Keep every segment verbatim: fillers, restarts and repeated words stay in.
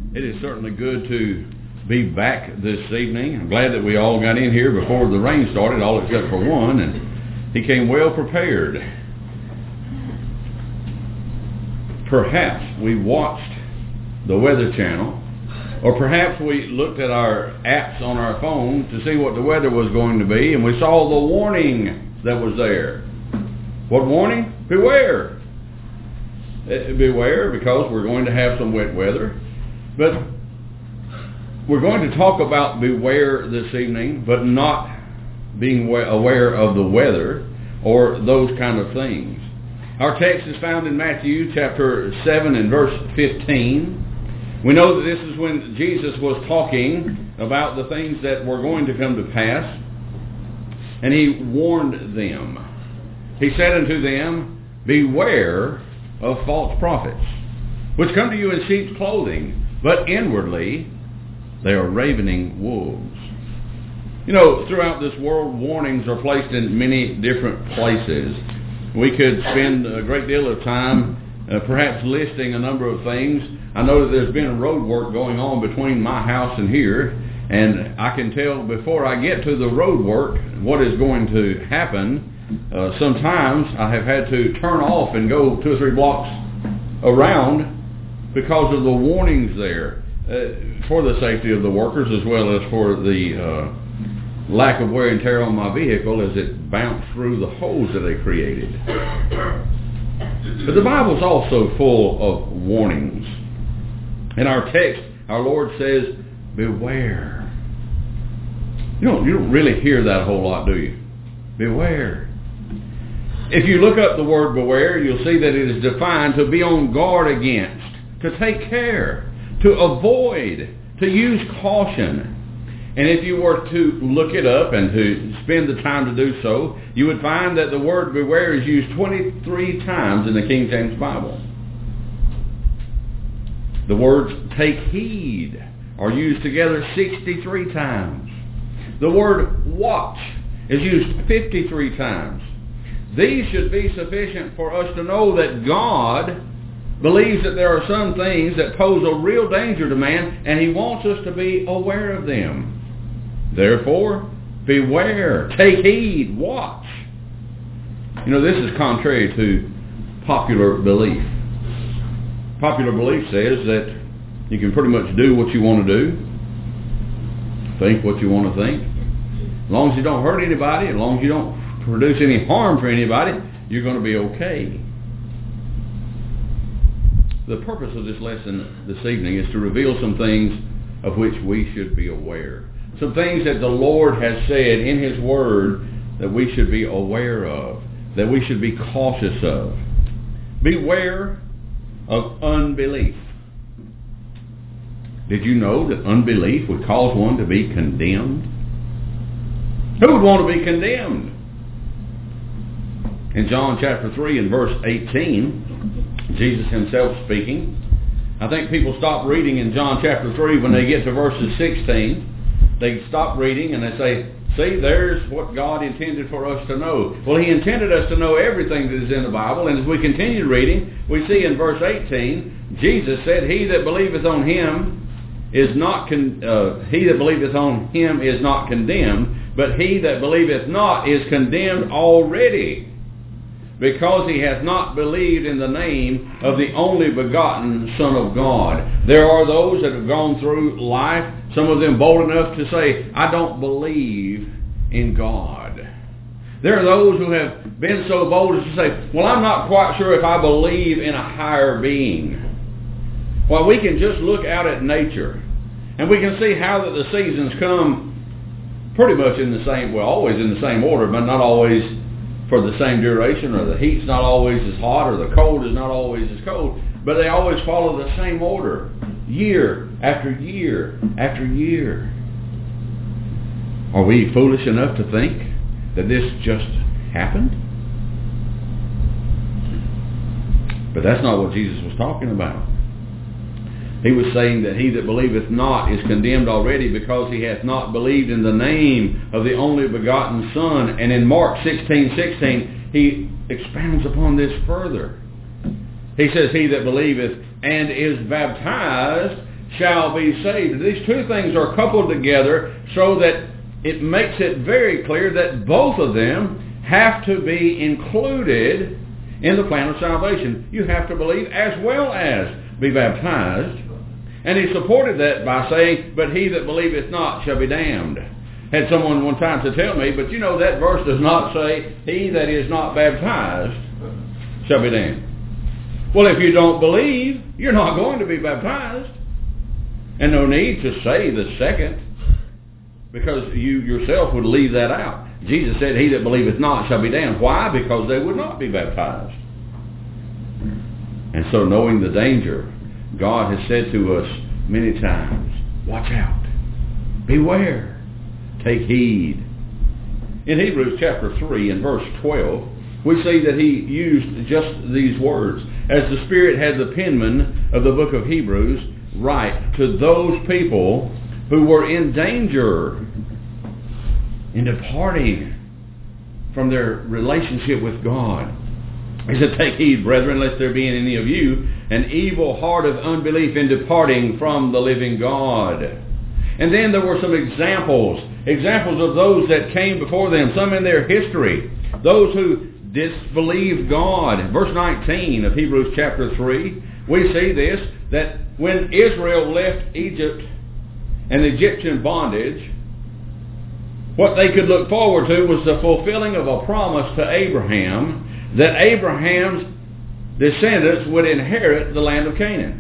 It is certainly good to be back this evening. I'm glad that we all got in here before the rain started, all except for one, and he came well prepared. Perhaps we watched the Weather Channel, or perhaps we looked at our apps on our phone to see what the weather was going to be, and we saw the warning that was there. What warning? Beware. Beware, because we're going to have some wet weather. But we're going to talk about beware this evening, but not being aware of the weather or those kind of things. Our text is found in Matthew chapter seven and verse fifteen. We know that this is when Jesus was talking about the things that were going to come to pass, and he warned them. He said unto them, beware of false prophets, which come to you in sheep's clothing, but inwardly they are ravening wolves. You know, throughout this world, warnings are placed in many different places. We could spend a great deal of time uh, perhaps listing a number of things. I know that there's been road work going on between my house and here, and I can tell before I get to the road work what is going to happen. Uh, sometimes I have had to turn off and go two or three blocks around because of the warnings there uh, for the safety of the workers, as well as for the uh, lack of wear and tear on my vehicle as it bounced through the holes that they created. But the Bible's also full of warnings. In our text, our Lord says, beware. You don't, you don't really hear that a whole lot, do you? Beware. If you look up the word beware, you'll see that it is defined to be on guard against, to take care, to avoid, to use caution. And if you were to look it up and to spend the time to do so, you would find that the word beware is used twenty-three times in the King James Bible. The words take heed are used together sixty-three times. The word watch is used fifty-three times. These should be sufficient for us to know that God believes that there are some things that pose a real danger to man, and he wants us to be aware of them. Therefore, beware, take heed, watch. You know, this is contrary to popular belief. Popular belief says that you can pretty much do what you want to do, think what you want to think. As long as you don't hurt anybody, as long as you don't produce any harm for anybody, you're going to be okay. The purpose of this lesson this evening is to reveal some things of which we should be aware. Some things that the Lord has said in his word that we should be aware of, that we should be cautious of. Beware of unbelief. Did you know that unbelief would cause one to be condemned? Who would want to be condemned? In John chapter three and verse eighteen, Jesus himself speaking. I think people stop reading in John chapter three when they get to verses sixteen. They stop reading and they say, see, there's what God intended for us to know. Well, he intended us to know everything that is in the Bible, and as we continue reading, we see in verse eighteen, Jesus said, he that believeth on him is not con- uh, he that believeth on him is not condemned, but he that believeth not is condemned already, because he hath not believed in the name of the only begotten Son of God. There are those that have gone through life, some of them bold enough to say, I don't believe in God. There are those who have been so bold as to say, well, I'm not quite sure if I believe in a higher being. Well, we can just look out at nature, and we can see how that the seasons come pretty much in the same, well, always in the same order, but not always for the same duration, or the heat's not always as hot, or the cold is not always as cold, but they always follow the same order, year after year after year. Are we foolish enough to think that this just happened? But that's not what Jesus was talking about. He was saying that he that believeth not is condemned already, because he hath not believed in the name of the only begotten Son. And in Mark sixteen sixteen, he expounds upon this further. He says, he that believeth and is baptized shall be saved. These two things are coupled together so that it makes it very clear that both of them have to be included in the plan of salvation. You have to believe as well as be baptized. And he supported that by saying, but he that believeth not shall be damned. Had someone one time to tell me, but you know that verse does not say, he that is not baptized shall be damned. Well, if you don't believe, you're not going to be baptized. And no need to say the second, because you yourself would leave that out. Jesus said, he that believeth not shall be damned. Why? Because they would not be baptized. And so knowing the danger, God has said to us many times, watch out, beware, take heed. In Hebrews chapter three and verse twelve, we see that he used just these words. As the Spirit had the penman of the book of Hebrews write to those people who were in danger in departing from their relationship with God. He said, take heed, brethren, lest there be in any of you an evil heart of unbelief in departing from the living God. And then there were some examples, examples of those that came before them, some in their history, those who disbelieved God. Verse nineteen of Hebrews chapter three, we see this, that when Israel left Egypt and Egyptian bondage, what they could look forward to was the fulfilling of a promise to Abraham that Abraham's descendants would inherit the land of Canaan.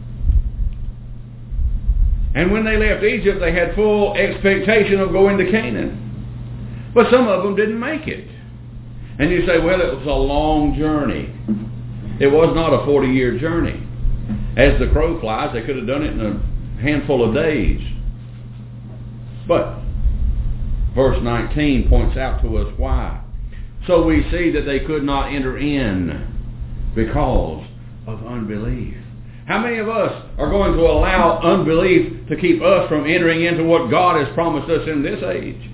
And when they left Egypt, they had full expectation of going to Canaan. But some of them didn't make it. And you say, well, it was a long journey. It was not a forty-year journey. As the crow flies, they could have done it in a handful of days. But verse nineteen points out to us why. So we see that they could not enter in because of unbelief. How many of us are going to allow unbelief to keep us from entering into what God has promised us in this age?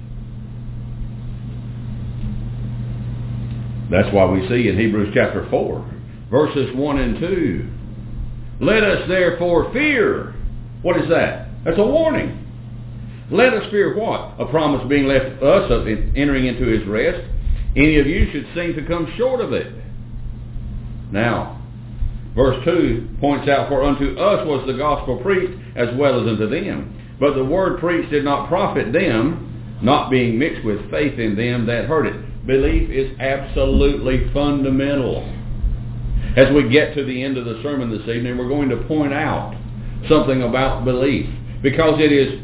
That's why we see in Hebrews chapter four, verses one and two, let us therefore fear. What is that? That's a warning. Let us fear what? A promise being left us of entering into his rest. Any of you should seem to come short of it. Now, verse two points out, for unto us was the gospel preached as well as unto them. But the word preached did not profit them, not being mixed with faith in them that heard it. Belief is absolutely fundamental. As we get to the end of the sermon this evening, we're going to point out something about belief, because it is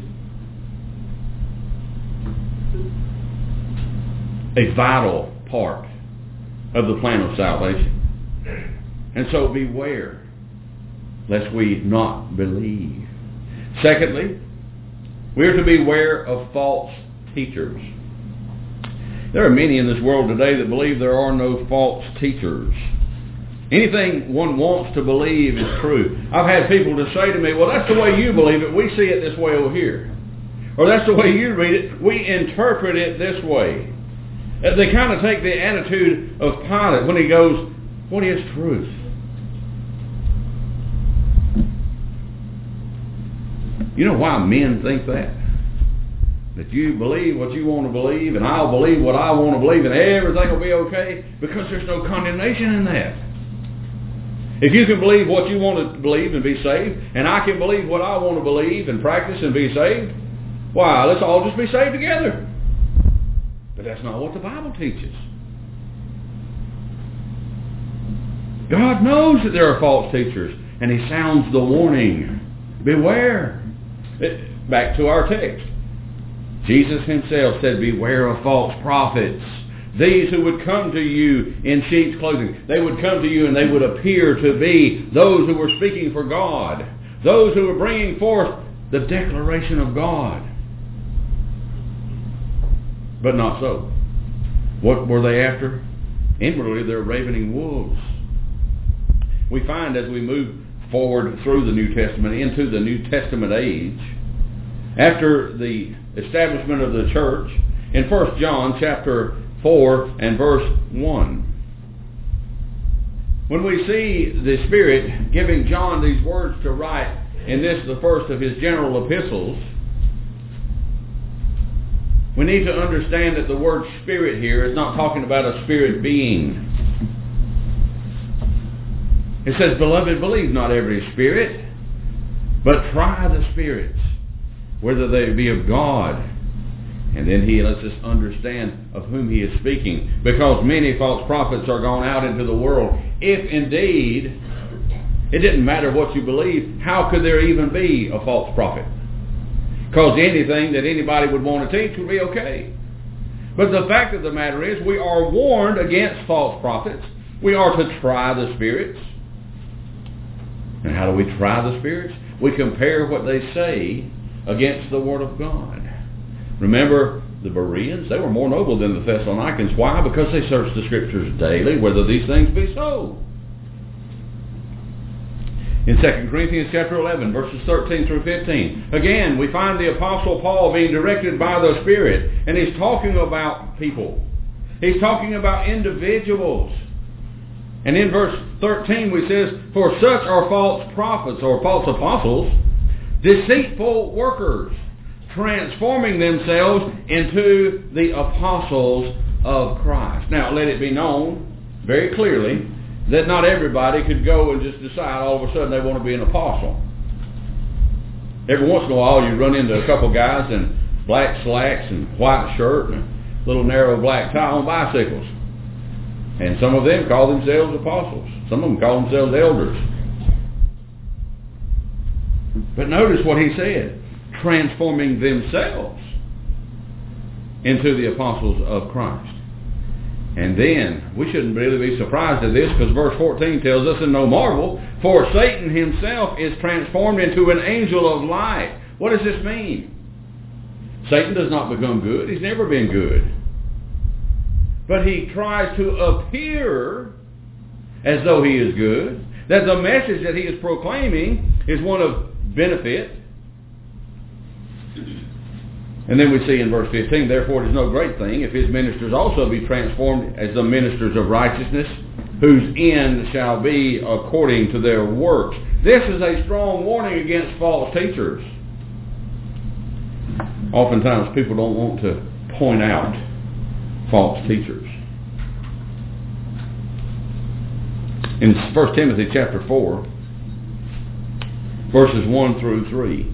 a vital part of the plan of salvation. And so beware lest we not believe. Secondly, we are to beware of false teachers. There are many in this world today that believe there are no false teachers. Anything one wants to believe is true. I've had people to say to me, well, that's the way you believe it. We see it this way over here. Or that's the way you read it. We interpret it this way. They kind of take the attitude of Pilate when he goes, what is truth? You know why men think that? That you believe what you want to believe, and I'll believe what I want to believe, and everything will be okay, because there's no condemnation in that. If you can believe what you want to believe and be saved, and I can believe what I want to believe and practice and be saved, why, let's all just be saved together. But that's not what the Bible teaches. God knows that there are false teachers, and he sounds the warning. Beware. It, back to our text. Jesus himself said, beware of false prophets. These who would come to you in sheep's clothing. They would come to you and they would appear to be those who were speaking for God. Those who were bringing forth the declaration of God. But not so. What were they after? Inwardly, they're ravening wolves. We find as we move forward through the New Testament, into the New Testament age, after the establishment of the church, in First John chapter four and verse one, when we see the Spirit giving John these words to write in this, the first of his general epistles, we need to understand that the word spirit here is not talking about a spirit being. It says, beloved, believe not every spirit, but try the spirits, whether they be of God. And then he lets us understand of whom he is speaking. Because many false prophets are gone out into the world. If indeed it didn't matter what you believe, how could there even be a false prophet? Because anything that anybody would want to teach would be okay. But the fact of the matter is, we are warned against false prophets. We are to try the spirits. And how do we try the spirits? We compare what they say against the Word of God. Remember, the Bereans, they were more noble than the Thessalonians. Why? Because they searched the Scriptures daily, whether these things be so. In Second Corinthians chapter eleven, verses thirteen through fifteen, again, we find the Apostle Paul being directed by the Spirit, and he's talking about people. He's talking about individuals. And in verse thirteen, we says, for such are false prophets, or false apostles, deceitful workers, transforming themselves into the apostles of Christ. Now, let it be known very clearly that not everybody could go and just decide all of a sudden they want to be an apostle. Every once in a while you run into a couple guys in black slacks and white shirt and a little narrow black tie on bicycles. And some of them call themselves apostles. Some of them call themselves elders. But notice what he said. Transforming themselves into the apostles of Christ. And then, we shouldn't really be surprised at this, because verse fourteen tells us, and no marvel, for Satan himself is transformed into an angel of light. What does this mean? Satan does not become good. He's never been good. But he tries to appear as though he is good, that the message that he is proclaiming is one of benefit. And then we see in verse fifteen, therefore it is no great thing if his ministers also be transformed as the ministers of righteousness, whose end shall be according to their works. This is a strong warning against false teachers. Oftentimes people don't want to point out false teachers. In First Timothy chapter four, verses one through three,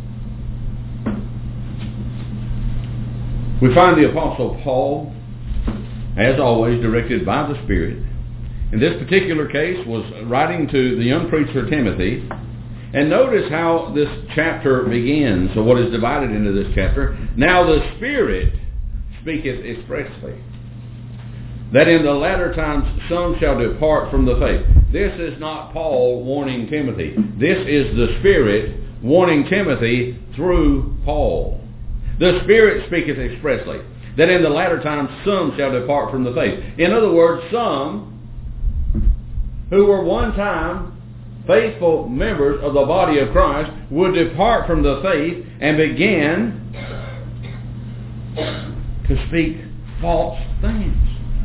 we find the Apostle Paul, as always, directed by the Spirit. In this particular case, was writing to the young preacher Timothy. And notice how this chapter begins, or what is divided into this chapter. Now the Spirit speaketh expressly, that in the latter times some shall depart from the faith. This is not Paul warning Timothy. This is the Spirit warning Timothy through Paul. The Spirit speaketh expressly, that in the latter times some shall depart from the faith. In other words, some who were one time faithful members of the body of Christ would depart from the faith and begin to speak false things,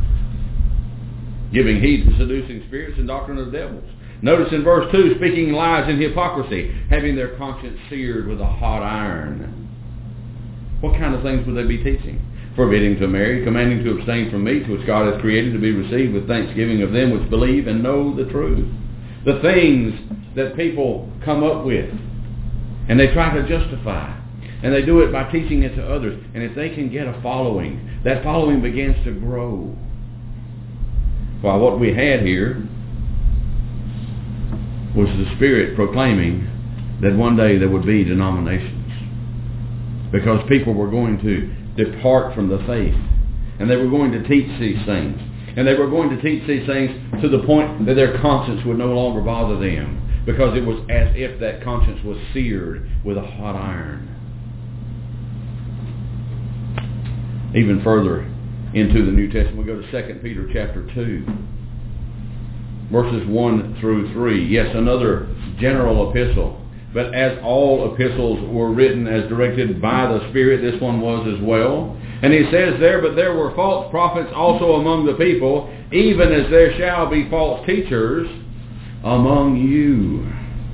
giving heed to seducing spirits and doctrine of devils. Notice in verse two, speaking lies and hypocrisy, having their conscience seared with a hot iron. What kind of things would they be teaching? Forbidding to marry, commanding to abstain from meats which God hath created to be received with thanksgiving of them which believe and know the truth. The things that people come up with, and they try to justify, and they do it by teaching it to others. And if they can get a following, that following begins to grow. While what we had here was the Spirit proclaiming that one day there would be denominations, because people were going to depart from the faith, and they were going to teach these things, and they were going to teach these things to the point that their conscience would no longer bother them, because it was as if that conscience was seared with a hot iron. Even further into the New Testament, we go to Second Peter chapter two, verses one through three. Yes, another general epistle. But as all epistles were written as directed by the Spirit, this one was as well. And he says there, but there were false prophets also among the people, even as there shall be false teachers among you.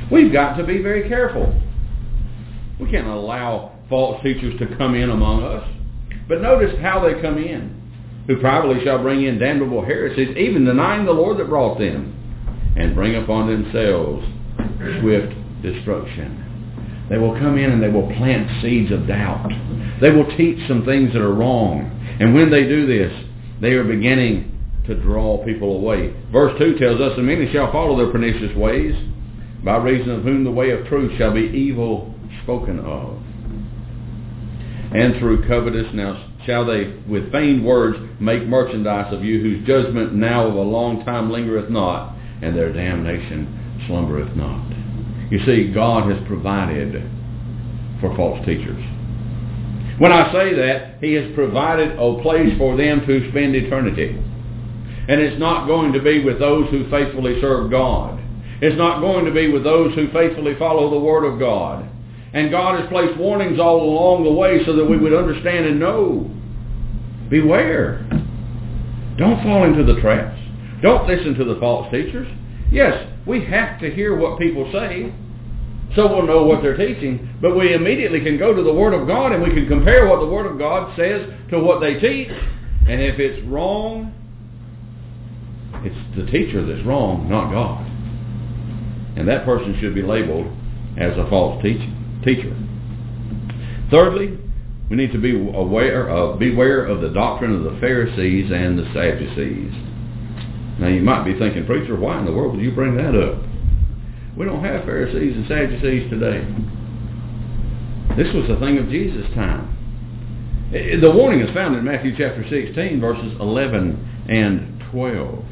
We've got to be very careful. We can't allow false teachers to come in among us. But notice how they come in. Who privately shall bring in damnable heresies, even denying the Lord that brought them, and bring upon themselves swift destruction. They will come in and they will plant seeds of doubt. They will teach some things that are wrong. And when they do this, they are beginning to draw people away. Verse two tells us, and many shall follow their pernicious ways, by reason of whom the way of truth shall be evil spoken of. And through covetous now shall they with feigned words make merchandise of you, whose judgment now of a long time lingereth not, and their damnation slumbereth not. You see, God has provided for false teachers. When I say that, He has provided a place for them to spend eternity. And it's not going to be with those who faithfully serve God. It's not going to be with those who faithfully follow the Word of God. And God has placed warnings all along the way so that we would understand and know. Beware. Don't fall into the traps. Don't listen to the false teachers. Yes, we have to hear what people say so we'll know what they're teaching. But we immediately can go to the Word of God and we can compare what the Word of God says to what they teach. And if it's wrong, it's the teacher that's wrong, not God. And that person should be labeled as a false teacher. teacher. Thirdly, we need to be aware of, beware of the doctrine of the Pharisees and the Sadducees. Now you might be thinking, preacher, why in the world would you bring that up? We don't have Pharisees and Sadducees today. This was a thing of Jesus' time. The warning is found in Matthew chapter sixteen, verses eleven and twelve.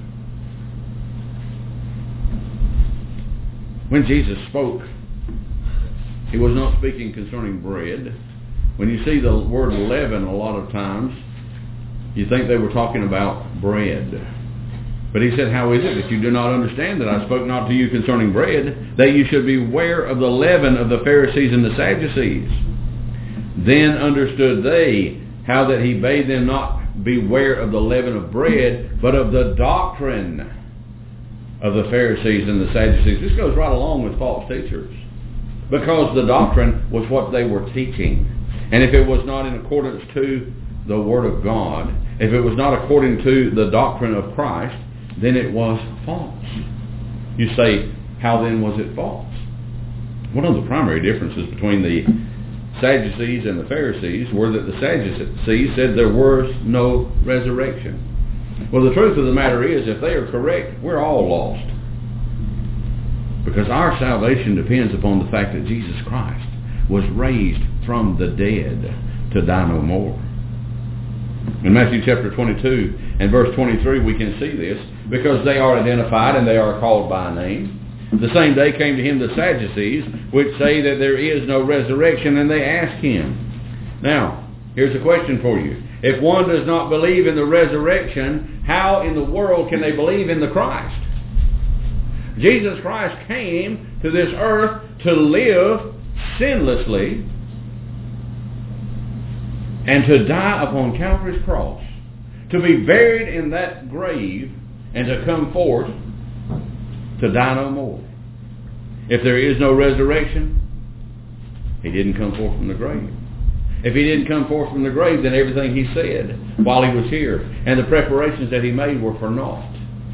When Jesus spoke, He was not speaking concerning bread. When you see the word leaven a lot of times, you think they were talking about bread. But He said, how is it that you do not understand that I spoke not to you concerning bread, that you should beware of the leaven of the Pharisees and the Sadducees? Then understood they how that He bade them not beware of the leaven of bread, but of the doctrine of the Pharisees and the Sadducees. This goes right along with false teachers, because the doctrine was what they were teaching. And if it was not in accordance to the Word of God, if it was not according to the doctrine of Christ, then it was false. You say, how then was it false? One of the primary differences between the Sadducees and the Pharisees were that the Sadducees said there was no resurrection. Well, the truth of the matter is, if they are correct, we're all lost. Because our salvation depends upon the fact that Jesus Christ was raised from the dead to die no more. In Matthew chapter twenty-two and verse twenty-three we can see this, because they are identified and they are called by name. The same day came to him the Sadducees, which say that there is no resurrection, and they ask him. Now, here's a question for you. If one does not believe in the resurrection, how in the world can they believe in the Christ? Jesus Christ came to this earth to live sinlessly and to die upon Calvary's cross, to be buried in that grave and to come forth to die no more. If there is no resurrection, he didn't come forth from the grave. If he didn't come forth from the grave, then everything he said while he was here and the preparations that he made were for naught.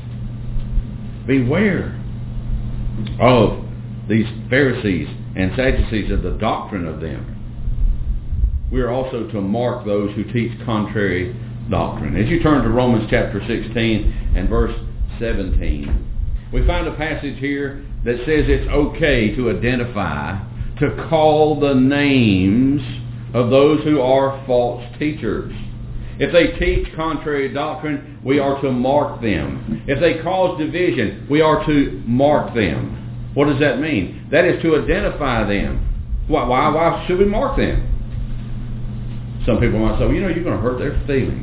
Beware of these Pharisees and Sadducees, of the doctrine of them. We are also to mark those who teach contrary doctrine. As you turn to Romans chapter sixteen and verse seventeen, we find a passage here that says it's okay to identify, to call the names of those who are false teachers. If they teach contrary doctrine, we are to mark them. If they cause division, we are to mark them. What does that mean? That is to identify them. Why, why, why should we mark them? Some people might say, well, you know, you're going to hurt their feelings.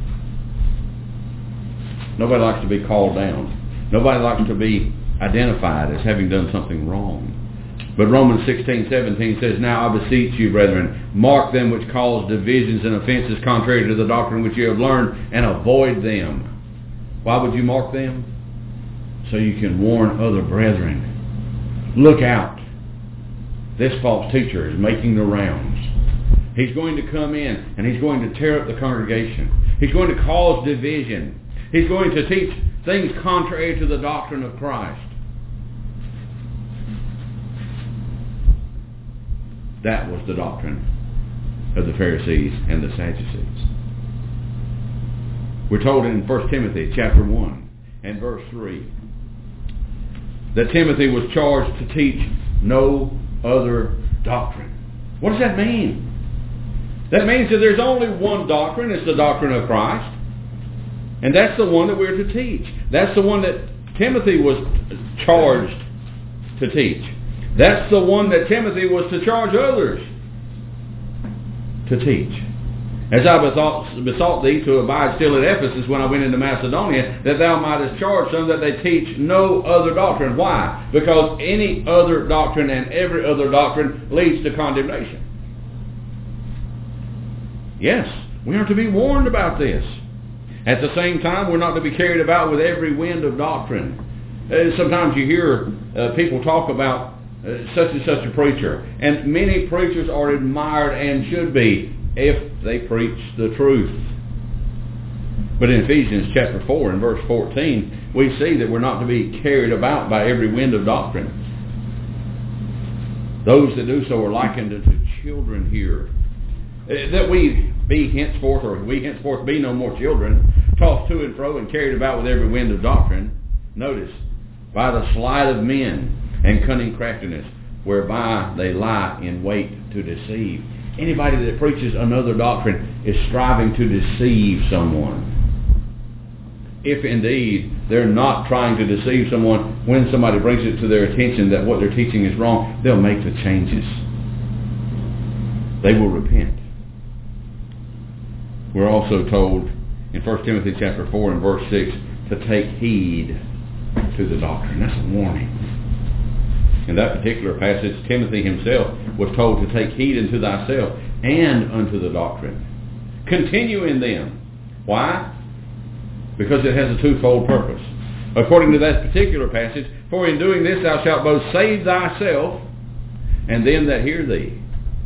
Nobody likes to be called down. Nobody likes to be identified as having done something wrong. But Romans sixteen seventeen says, now I beseech you, brethren, mark them which cause divisions and offenses contrary to the doctrine which you have learned, and avoid them. Why would you mark them? So you can warn other brethren. look out. This false teacher is making the rounds. He's going to come in and he's going to tear up the congregation. He's going to cause division. He's going to teach things contrary to the doctrine of Christ. That was the doctrine of the Pharisees and the Sadducees. We're told in First Timothy chapter one and verse three that Timothy was charged to teach no other doctrine. What does that mean? That means that there's only one doctrine. It's the doctrine of Christ. And that's the one that we're to teach. That's the one that Timothy was charged to teach. That's the one that Timothy was to charge others to teach. As I besought, besought thee to abide still at Ephesus when I went into Macedonia, that thou mightest charge them that they teach no other doctrine. Why? Because any other doctrine and every other doctrine leads to condemnation. Yes, we are to be warned about this. At the same time, we're not to be carried about with every wind of doctrine. Uh, sometimes you hear uh, people talk about uh, such and such a preacher, and many preachers are admired and should be if they preach the truth. But in Ephesians chapter four and verse fourteen, we see that we're not to be carried about by every wind of doctrine. Those that do so are likened unto children here. That we be henceforth, or we henceforth be no more children, tossed to and fro and carried about with every wind of doctrine. Notice, by the sleight of men and cunning craftiness, whereby they lie in wait to deceive. Anybody that preaches another doctrine is striving to deceive someone. If indeed they're not trying to deceive someone, when somebody brings it to their attention that what they're teaching is wrong, they'll make the changes. They will repent. We're also told in First Timothy chapter four and verse six to take heed to the doctrine. That's a warning. In that particular passage, Timothy himself was told to take heed unto thyself and unto the doctrine. Continue in them. Why? Because it has a twofold purpose. According to that particular passage, for in doing this thou shalt both save thyself and them that hear thee.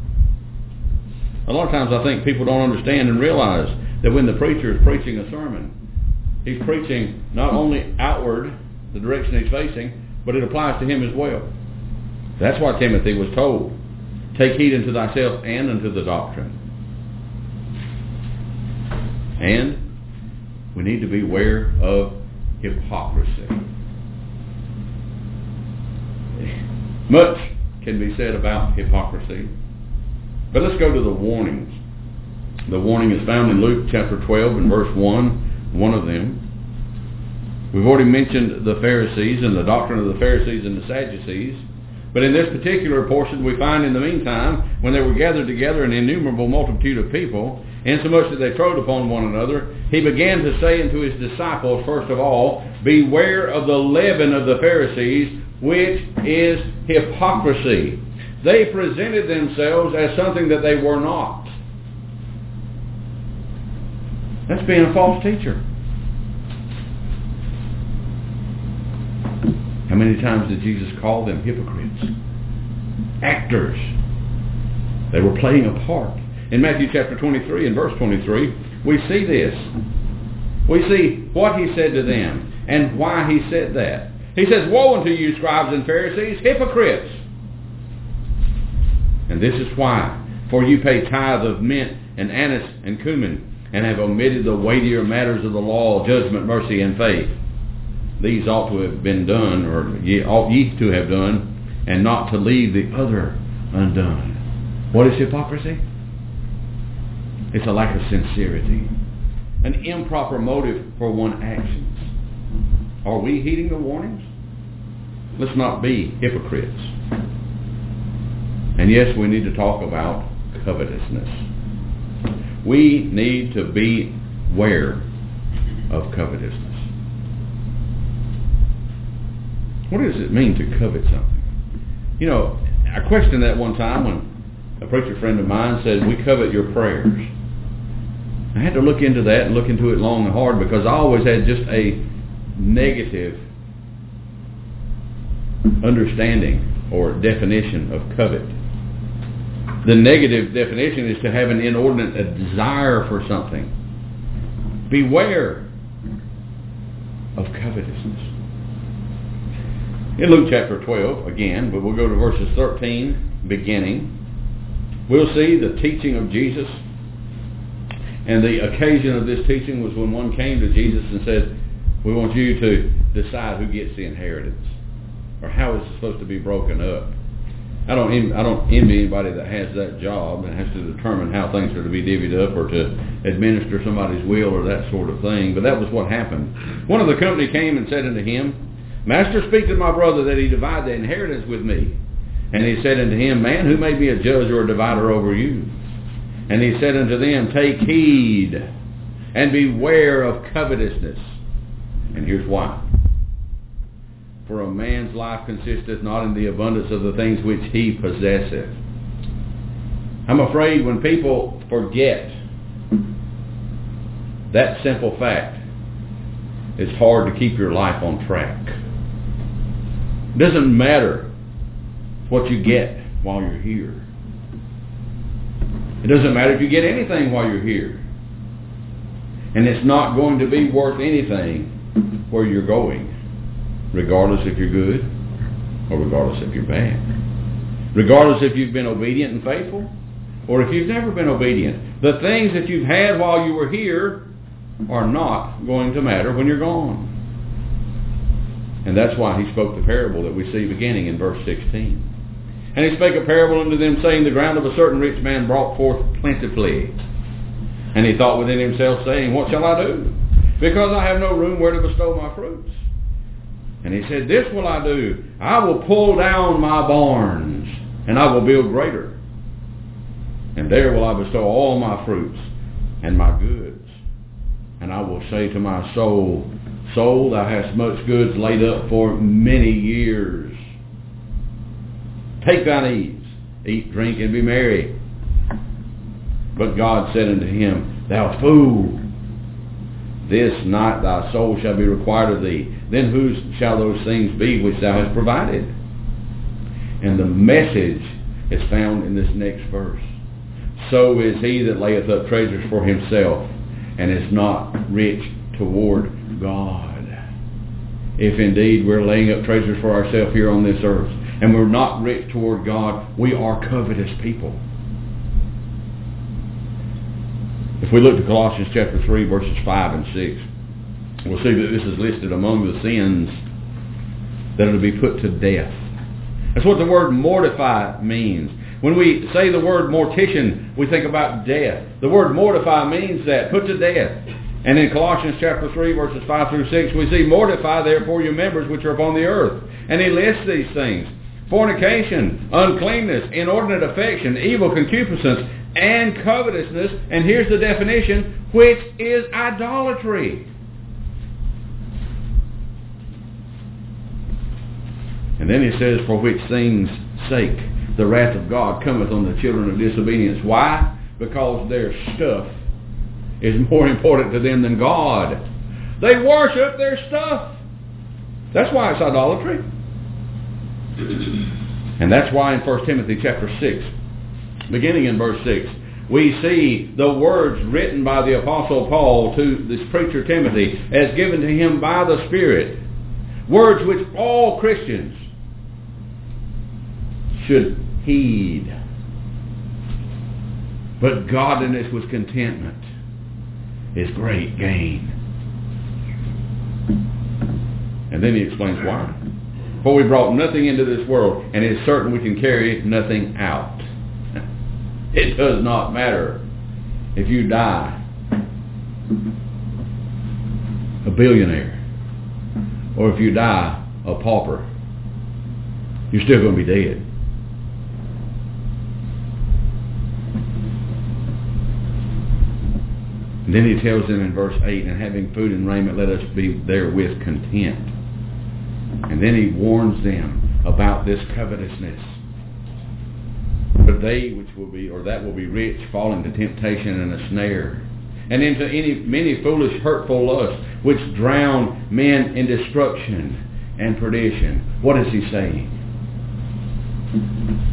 A lot of times I think people don't understand and realize that when the preacher is preaching a sermon, he's preaching not only outward, the direction he's facing, but it applies to him as well. That's why Timothy was told, take heed unto thyself and unto the doctrine. And we need to beware of hypocrisy. Much can be said about hypocrisy. But let's go to the warnings. The warning is found in Luke chapter twelve and verse one, one of them. We've already mentioned the Pharisees and the doctrine of the Pharisees and the Sadducees. But in this particular portion we find in the meantime, when they were gathered together an innumerable multitude of people, insomuch that they trode upon one another, he began to say unto his disciples, first of all, beware of the leaven of the Pharisees, which is hypocrisy. They presented themselves as something that they were not. That's being a false teacher. How many times did Jesus call them hypocrites? Actors. They were playing a part. In Matthew chapter twenty-three and verse twenty-three, we see this. We see what he said to them and why he said that. He says, woe unto you, scribes and Pharisees, hypocrites! And this is why. For you pay tithe of mint and anise and cumin, and have omitted the weightier matters of the law, judgment, mercy, and faith. These ought to have been done, or ye ought ye to have done, and not to leave the other undone. What is hypocrisy? It's a lack of sincerity, an improper motive for one's actions. Are we heeding the warnings? Let's not be hypocrites. And yes, we need to talk about covetousness. We need to beware of covetousness. What does it mean to covet something? You know, I questioned that one time when a preacher friend of mine said, we covet your prayers. I had to look into that and look into it long and hard, because I always had just a negative understanding or definition of covet. The negative definition is to have an inordinate a desire for something. Beware of covetousness. In Luke chapter twelve, again, but we'll go to verses thirteen, beginning, we'll see the teaching of Jesus. And the occasion of this teaching was when one came to Jesus and said, we want you to decide who gets the inheritance, or how it's supposed to be broken up. I don't en- I don't envy anybody that has that job and has to determine how things are to be divvied up or to administer somebody's will or that sort of thing. But that was what happened. One of the company came and said unto him, Master, speak to my brother that he divide the inheritance with me. And he said unto him, Man, who made me a judge or a divider over you? And he said unto them, Take heed and beware of covetousness. And here's why. For a man's life consisteth not in the abundance of the things which he possesseth. I'm afraid when people forget that simple fact, it's hard to keep your life on track. It doesn't matter what you get while you're here. It doesn't matter if you get anything while you're here. And it's not going to be worth anything where you're going, regardless if you're good or regardless if you're bad. Regardless if you've been obedient and faithful or if you've never been obedient. The things that you've had while you were here are not going to matter when you're gone. And that's why he spoke the parable that we see beginning in verse sixteen. And he spake a parable unto them, saying, The ground of a certain rich man brought forth plentifully. And he thought within himself, saying, What shall I do? Because I have no room where to bestow my fruits. And he said, This will I do. I will pull down my barns, and I will build greater. And there will I bestow all my fruits and my goods. And I will say to my soul, Soul, thou hast much goods laid up for many years. Take thine ease, eat, drink, and be merry. But God said unto him, Thou fool, this night thy soul shall be required of thee. Then whose shall those things be which thou hast provided? And the message is found in this next verse. So is he that layeth up treasures for himself, and is not rich toward God. If indeed we're laying up treasures for ourselves here on this earth, and we're not rich toward God, we are covetous people. If we look to Colossians chapter three, verses five and six, we'll see that this is listed among the sins that are to be put to death. That's what the word mortify means. When we say the word mortician, we think about death. The word mortify means that, put to death. And in Colossians chapter three, verses five through six, we see, Mortify therefore your members which are upon the earth. And he lists these things. Fornication, uncleanness, inordinate affection, evil concupiscence, and covetousness. And here's the definition, which is idolatry. And then he says, For which things' sake the wrath of God cometh on the children of disobedience. Why? Because their stuff is more important to them than God. They worship their stuff. That's why it's idolatry. And that's why in First Timothy chapter six, beginning in verse six, we see the words written by the Apostle Paul to this preacher Timothy as given to him by the Spirit. Words which all Christians should heed. But godliness with contentment is great gain. And then he explains why. For we brought nothing into this world, and it is certain we can carry nothing out. It does not matter if you die a billionaire or if you die a pauper. You're still going to be dead. And then he tells them in verse eight, And having food and raiment, let us be therewith content. And then he warns them about this covetousness. But they which will be, or that will be rich, fall into temptation and a snare, and into any many foolish, hurtful lusts, which drown men in destruction and perdition. What is he saying?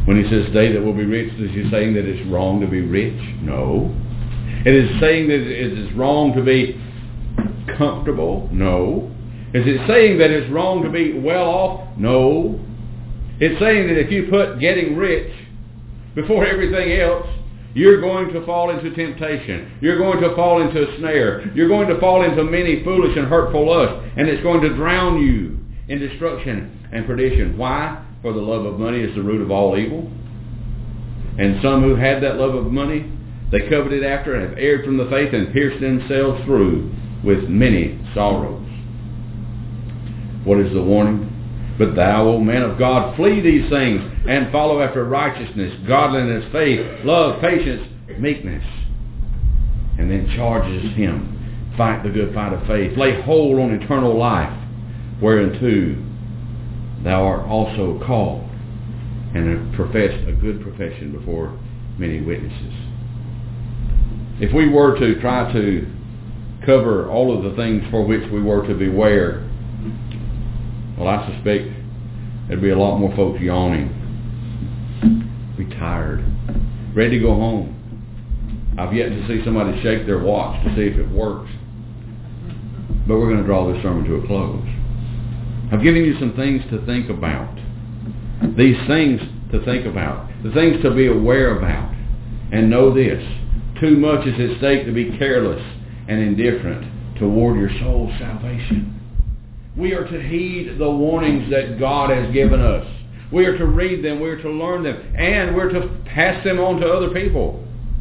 When he says they that will be rich, is he saying that it's wrong to be rich? No. It is saying that it is wrong to be comfortable? No. Is it saying that it's wrong to be well off? No. It's saying that if you put getting rich before everything else, you're going to fall into temptation. You're going to fall into a snare. You're going to fall into many foolish and hurtful lusts, and it's going to drown you in destruction and perdition. Why? For the love of money is the root of all evil. And some who had that love of money, they coveted after and have erred from the faith and pierced themselves through with many sorrows. What is the warning? But thou, O man of God, flee these things and follow after righteousness, godliness, faith, love, patience, meekness. And then charges him, fight the good fight of faith, lay hold on eternal life, whereunto thou art also called, and have professed a good profession before many witnesses. If we were to try to cover all of the things for which we were to beware, well, I suspect there'd be a lot more folks yawning, be tired, ready to go home. I've yet to see somebody shake their watch to see if it works. But we're going to draw this sermon to a close. I've given you some things to think about. These things to think about. The things to be aware about. And know this. Too much is at stake to be careless and indifferent toward your soul's salvation. We are to heed the warnings that God has given us. We are to read them, we are to learn them, and we're to pass them on to other people.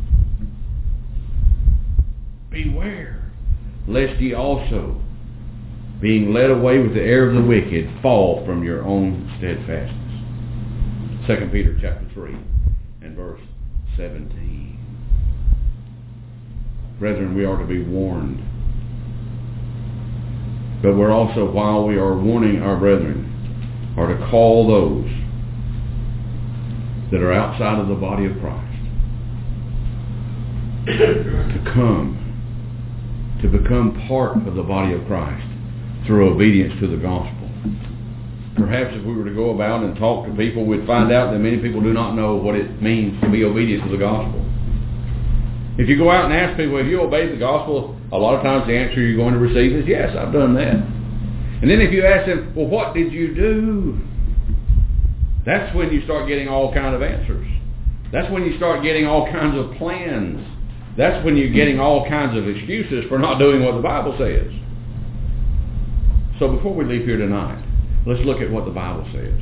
Beware, lest ye also, being led away with the error of the wicked, fall from your own steadfastness. Second Peter chapter three and verse seventeen. Brethren, we are to be warned. But we're also, while we are warning our brethren, are to call those that are outside of the body of Christ to come, to become part of the body of Christ through obedience to the gospel. Perhaps if we were to go about and talk to people, we'd find out that many people do not know what it means to be obedient to the gospel. If you go out and ask people, have you obeyed the gospel? A lot of times the answer you're going to receive is, yes, I've done that. And then if you ask them, well, what did you do? That's when you start getting all kinds of answers. That's when you start getting all kinds of plans. That's when you're getting all kinds of excuses for not doing what the Bible says. So before we leave here tonight, let's look at what the Bible says.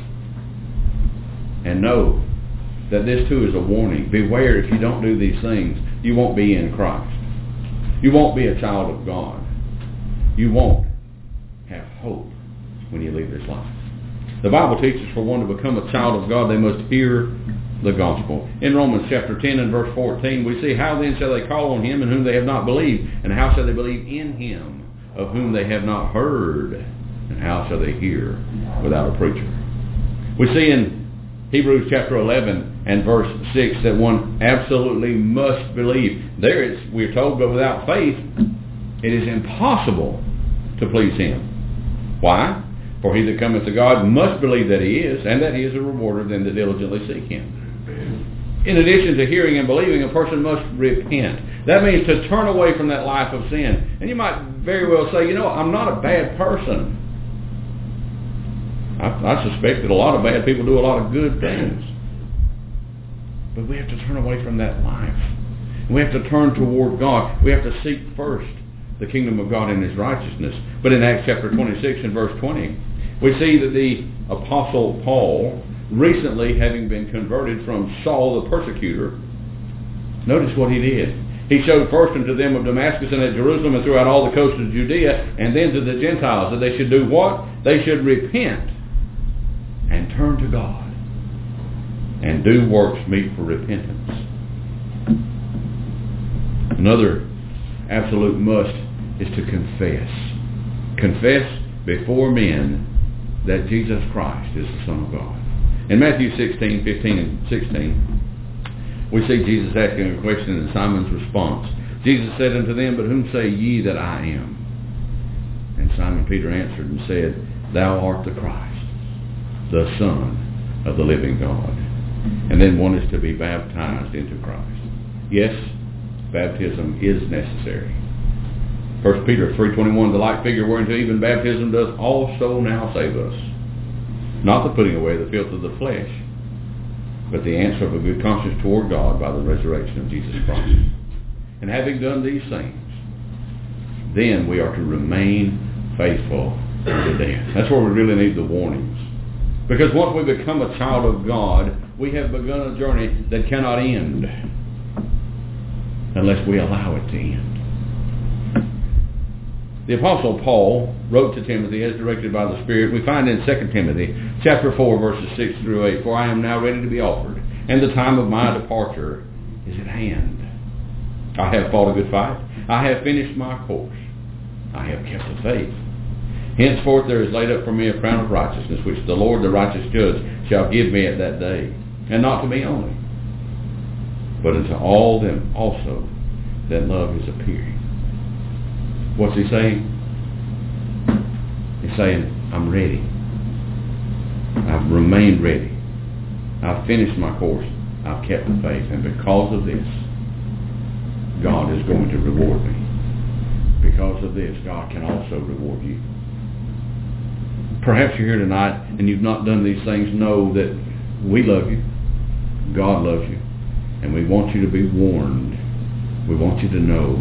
And know that this too is a warning. Beware, if you don't do these things, you won't be in Christ. You won't be a child of God. You won't have hope when you leave this life. The Bible teaches for one to become a child of God, they must hear the gospel. In Romans chapter ten and verse fourteen, we see, how then shall they call on him in whom they have not believed? And how shall they believe in him of whom they have not heard? And how shall they hear without a preacher? We see in Hebrews chapter eleven and verse six that one absolutely must believe. There it's, we're told, but without faith it is impossible to please him. Why? For he that cometh to God must believe that he is, and that he is a rewarder of them that diligently seek him. In addition to hearing and believing, a person must repent. That means to turn away from that life of sin. And you might very well say, you know, I'm not a bad person. I, I suspect that a lot of bad people do a lot of good things. But we have to turn away from that life. We have to turn toward God. We have to seek first the kingdom of God and his righteousness. But in Acts chapter twenty-six and verse twenty, we see that the Apostle Paul, recently having been converted from Saul the persecutor, notice what he did. He showed first unto them of Damascus and at Jerusalem and throughout all the coast of Judea, and then to the Gentiles, that they should do what? They should repent and turn to God and do works meet for repentance. Another absolute must is to confess. Confess before men that Jesus Christ is the Son of God. In Matthew sixteen, fifteen and sixteen, we see Jesus asking a question and Simon's response. Jesus said unto them, but whom say ye that I am? And Simon Peter answered and said, Thou art the Christ, the Son of the living God. And then one is to be baptized into Christ. Yes, baptism is necessary. First Peter three twenty-one, the like figure whereunto even baptism does also now save us. Not the putting away the filth of the flesh, but the answer of a good conscience toward God by the resurrection of Jesus Christ. And having done these things, then we are to remain faithful unto death. That's where we really need the warnings. Because once we become a child of God, we have begun a journey that cannot end unless we allow it to end. The Apostle Paul wrote to Timothy as directed by the Spirit. We find in Second Timothy chapter four, verses six through eight, for I am now ready to be offered, and the time of my departure is at hand. I have fought a good fight. I have finished my course. I have kept the faith. Henceforth there is laid up for me a crown of righteousness, which the Lord, the righteous judge, shall give me at that day. And not to me only, but unto all them also that love his appearing. What's he saying? He's saying, I'm ready. I've remained ready. I've finished my course. I've kept the faith. And because of this, God is going to reward me. Because of this, God can also reward you. Perhaps you're here tonight and you've not done these things. Know that we love you. God loves you. And we want you to be warned. We want you to know.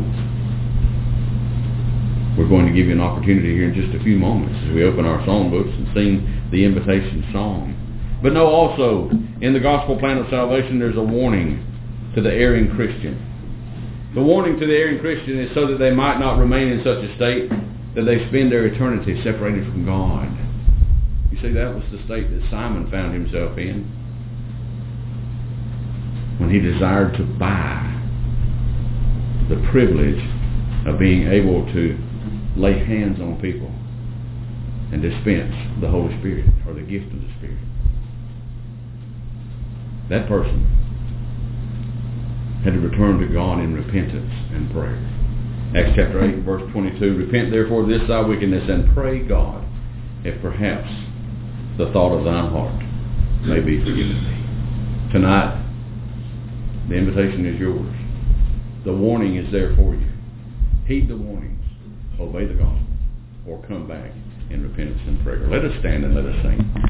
We're going to give you an opportunity here in just a few moments as we open our song books and sing the invitation song. But know also, in the gospel plan of salvation, there's a warning to the erring Christian. The warning to the erring Christian is so that they might not remain in such a state that they spend their eternity separated from God. You see, that was the state that Simon found himself in when he desired to buy the privilege of being able to lay hands on people and dispense the Holy Spirit or the gift of the Spirit. That person had to return to God in repentance and prayer. Acts chapter eight, verse twenty-two, repent therefore of this thy wickedness and pray God, if perhaps the thought of thine heart may be forgiven thee. Tonight, the invitation is yours. The warning is there for you. Heed the warnings. Obey the gospel, or come back in repentance and prayer. Let us stand and let us sing.